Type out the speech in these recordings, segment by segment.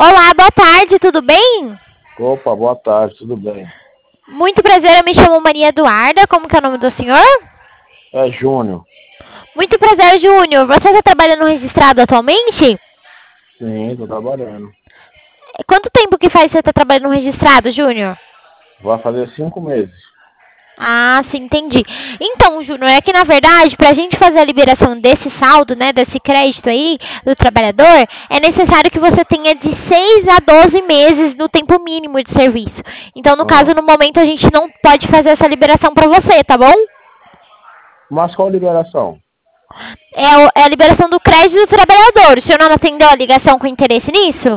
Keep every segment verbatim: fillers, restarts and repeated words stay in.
Olá, boa tarde, tudo bem? Opa, boa tarde, tudo bem? Muito prazer, eu me chamo Maria Eduarda, como que é o nome do senhor? É Júnior. Muito prazer, Júnior. Você está trabalhando registrado atualmente? Sim, tô trabalhando. Quanto tempo que faz que você está trabalhando registrado, Júnior? Vai fazer cinco meses. Ah, sim, entendi. Então, Júnior, é que na verdade, para a gente fazer a liberação desse saldo, né, desse crédito aí do trabalhador, é necessário que você tenha de seis a doze meses no tempo mínimo de serviço. Então, no caso, Ah, no momento, a gente não pode fazer essa liberação para você, tá bom? mas qual liberação? É, o- é a liberação do crédito do trabalhador. O senhor não atendeu a ligação com interesse nisso?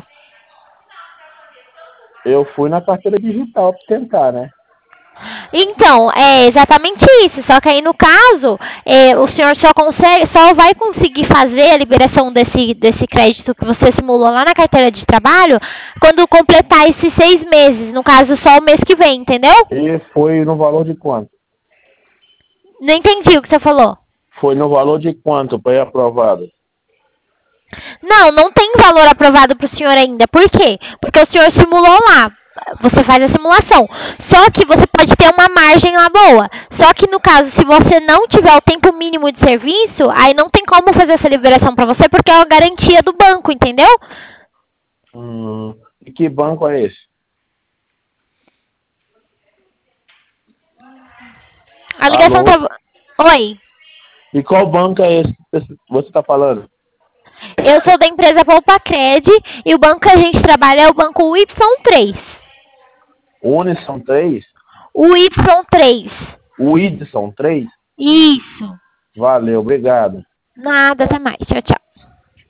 Eu fui na carteira digital pra tentar, né? Então, é exatamente isso. Só que aí, no caso, é, o senhor só consegue, só vai conseguir fazer a liberação desse, desse crédito que você simulou lá na carteira de trabalho quando completar esses seis meses. No caso, só o mês que vem, entendeu? E foi no valor de quanto? Não entendi o que você falou. Foi no valor de quanto para ir aprovado? Não, não tem valor aprovado para o senhor ainda. Por quê? Porque o senhor simulou lá. Você faz a simulação. Só que você pode ter uma margem lá boa. Só que no caso, se você não tiver o tempo mínimo de serviço, aí não tem como fazer essa liberação para você porque é uma garantia do banco, entendeu? Hum, e que banco é esse? A ligação Alô? tá. Oi. E qual banco é esse que você está falando? Eu sou da empresa Poupa-Cred e o banco que a gente trabalha é o banco U Y três. Uni são três? U Y três. O I D são três? Isso. Valeu, obrigado. Nada, até mais. Tchau, tchau.